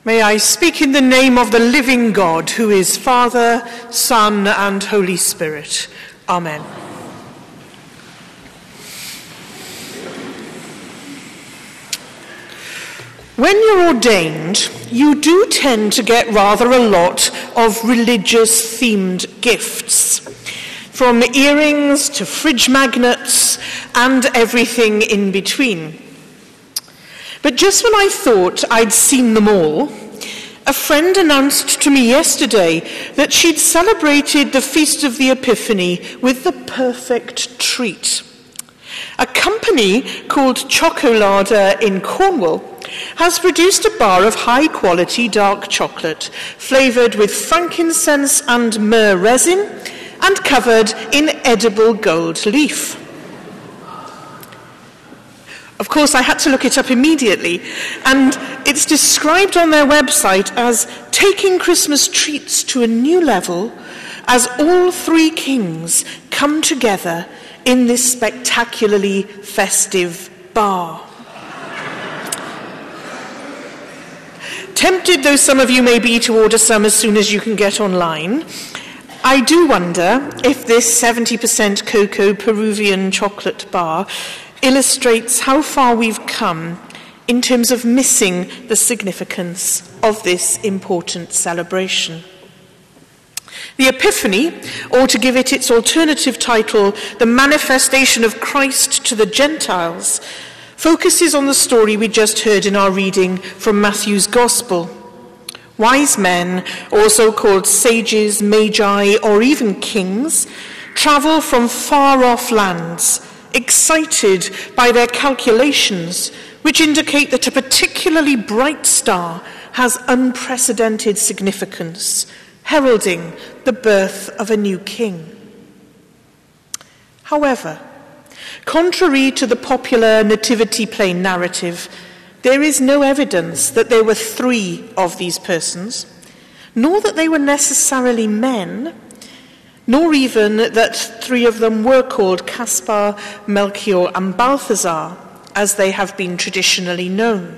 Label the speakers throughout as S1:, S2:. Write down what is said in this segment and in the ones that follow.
S1: May I speak in the name of the living God, who is Father, Son, and Holy Spirit. Amen. When you're ordained, you do tend to get rather a lot of religious-themed gifts, from earrings to fridge magnets and everything in between. But just when I thought I'd seen them all, a friend announced to me yesterday that she'd celebrated the Feast of the Epiphany with the perfect treat. A company called Chocolada in Cornwall has produced a bar of high-quality dark chocolate, flavoured with frankincense and myrrh resin and covered in edible gold leaf. Of course, I had to look it up immediately, and it's described on their website as taking Christmas treats to a new level as all three kings come together in this spectacularly festive bar. Tempted though some of you may be to order some as soon as you can get online, I do wonder if this 70% cocoa Peruvian chocolate bar illustrates how far we've come in terms of missing the significance of this important celebration. The Epiphany, or to give it its alternative title, The Manifestation of Christ to the Gentiles, focuses on the story we just heard in our reading from Matthew's Gospel. Wise men, also called sages, magi, or even kings, travel from far-off lands, excited by their calculations, which indicate that a particularly bright star has unprecedented significance, heralding the birth of a new king. However, contrary to the popular nativity play narrative, there is no evidence that there were three of these persons, nor that they were necessarily men, nor even that three of them were called Caspar, Melchior, and Balthazar, as they have been traditionally known.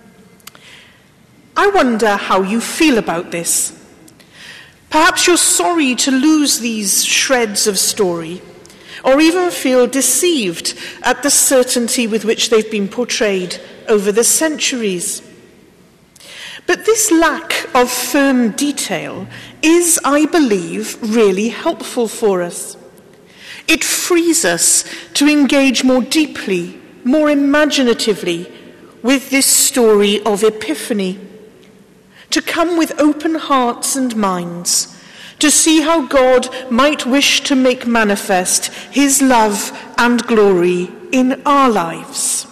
S1: I wonder how you feel about this. Perhaps you're sorry to lose these shreds of story, or even feel deceived at the certainty with which they've been portrayed over the centuries. But this lack of firm detail is, I believe, really helpful for us. It frees us to engage more deeply, more imaginatively with this story of Epiphany, to come with open hearts and minds, to see how God might wish to make manifest his love and glory in our lives.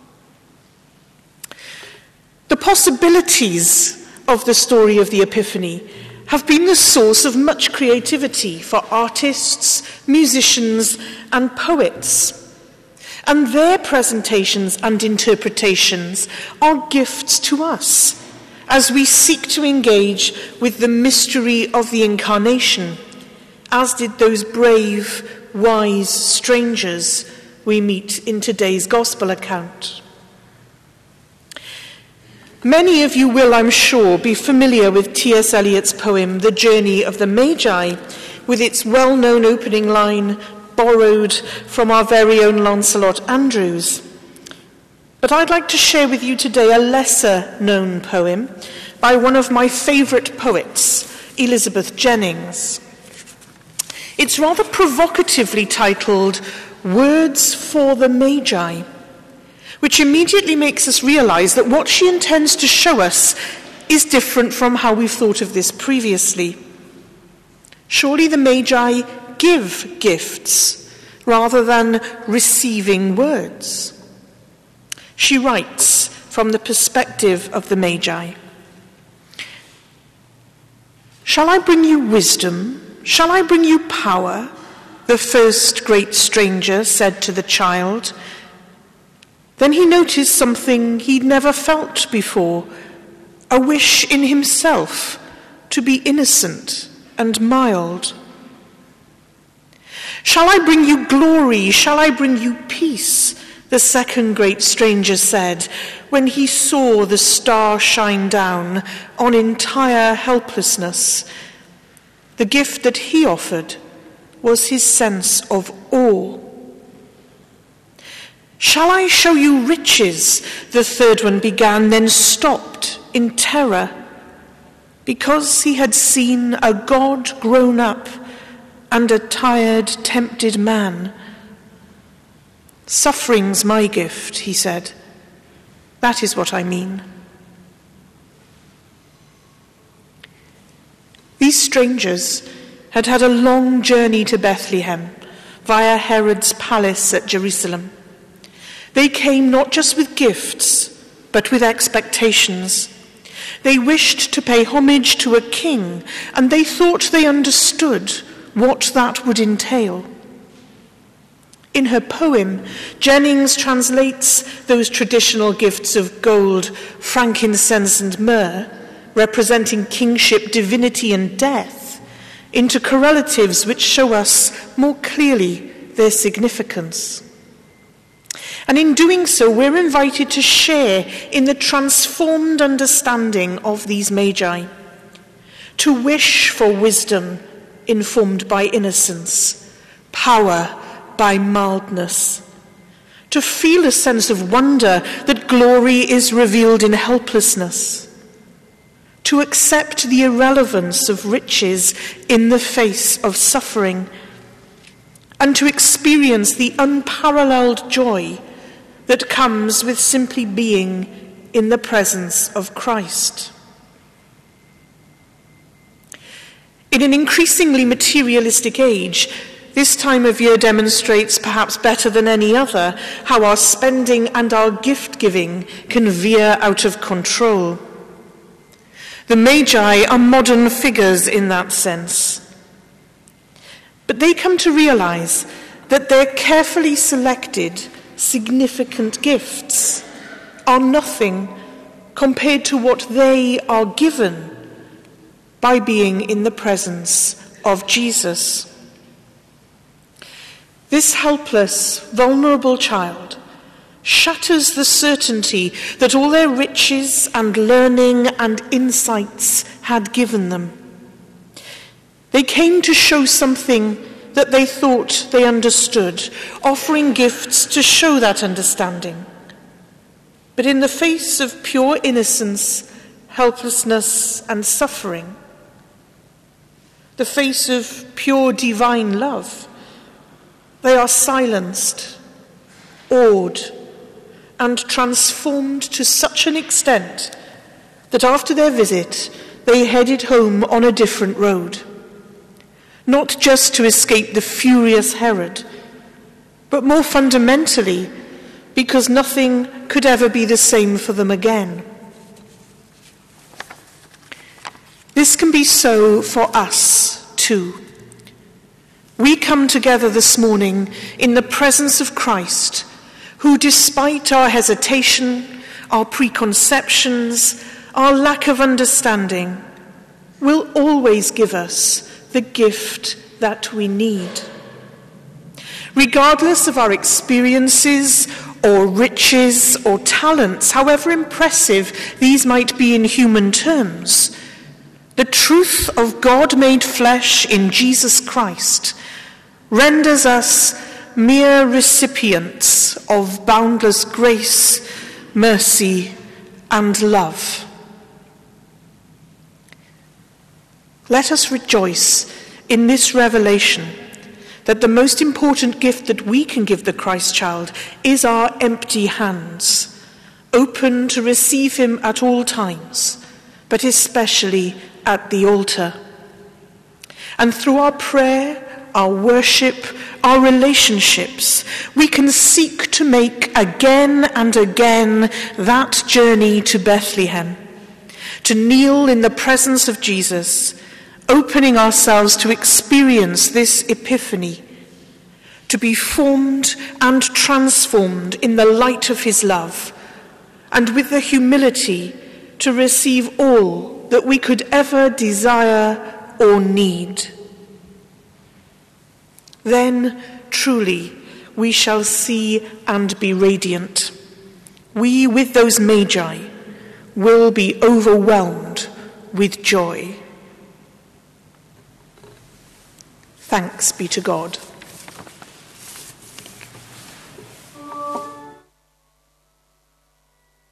S1: The possibilities of the story of the Epiphany have been the source of much creativity for artists, musicians, and poets. And their presentations and interpretations are gifts to us as we seek to engage with the mystery of the Incarnation, as did those brave, wise strangers we meet in today's Gospel account. Many of you will, I'm sure, be familiar with T.S. Eliot's poem, The Journey of the Magi, with its well-known opening line, borrowed from our very own Lancelot Andrewes. But I'd like to share with you today a lesser-known poem by one of my favourite poets, Elizabeth Jennings. It's rather provocatively titled, Words for the Magi, which immediately makes us realise that what she intends to show us is different from how we've thought of this previously. Surely the Magi give gifts rather than receiving words. She writes from the perspective of the Magi. Shall I bring you wisdom? Shall I bring you power? The first great stranger said to the child. Then he noticed something he'd never felt before, a wish in himself to be innocent and mild. Shall I bring you glory? Shall I bring you peace? The second great stranger said, when he saw the star shine down on entire helplessness, the gift that he offered was his sense of awe. "Shall I show you riches?" the third one began, then stopped in terror, because he had seen a God grown up and a tired, tempted man. "Suffering's my gift," he said. "That is what I mean." These strangers had had a long journey to Bethlehem via Herod's palace at Jerusalem. They came not just with gifts, but with expectations. They wished to pay homage to a king, and they thought they understood what that would entail. In her poem, Jennings translates those traditional gifts of gold, frankincense, and myrrh, representing kingship, divinity, and death, into correlatives which show us more clearly their significance. And in doing so, we're invited to share in the transformed understanding of these magi, to wish for wisdom informed by innocence, power by mildness, to feel a sense of wonder that glory is revealed in helplessness, to accept the irrelevance of riches in the face of suffering, and to experience the unparalleled joy that comes with simply being in the presence of Christ. In an increasingly materialistic age, this time of year demonstrates perhaps better than any other how our spending and our gift-giving can veer out of control. The Magi are modern figures in that sense. But they come to realize that their carefully selected, significant gifts are nothing compared to what they are given by being in the presence of Jesus. This helpless, vulnerable child shatters the certainty that all their riches and learning and insights had given them. They came to show something that they thought they understood, offering gifts to show that understanding. But in the face of pure innocence, helplessness, and suffering, the face of pure divine love, they are silenced, awed, and transformed to such an extent that after their visit, they headed home on a different road. Not just to escape the furious Herod, but more fundamentally, because nothing could ever be the same for them again. This can be so for us too. We come together this morning in the presence of Christ, who, despite our hesitation, our preconceptions, our lack of understanding, will always give us the gift that we need. Regardless of our experiences or riches or talents, however impressive these might be in human terms, the truth of God made flesh in Jesus Christ renders us mere recipients of boundless grace, mercy, and love. Let us rejoice in this revelation that the most important gift that we can give the Christ child is our empty hands, open to receive him at all times, but especially at the altar. And through our prayer, our worship, our relationships, we can seek to make again and again that journey to Bethlehem, to kneel in the presence of Jesus, opening ourselves to experience this epiphany, to be formed and transformed in the light of his love, and with the humility to receive all that we could ever desire or need. Then truly we shall see and be radiant. we with those magi will be overwhelmed with joy. Thanks be to God.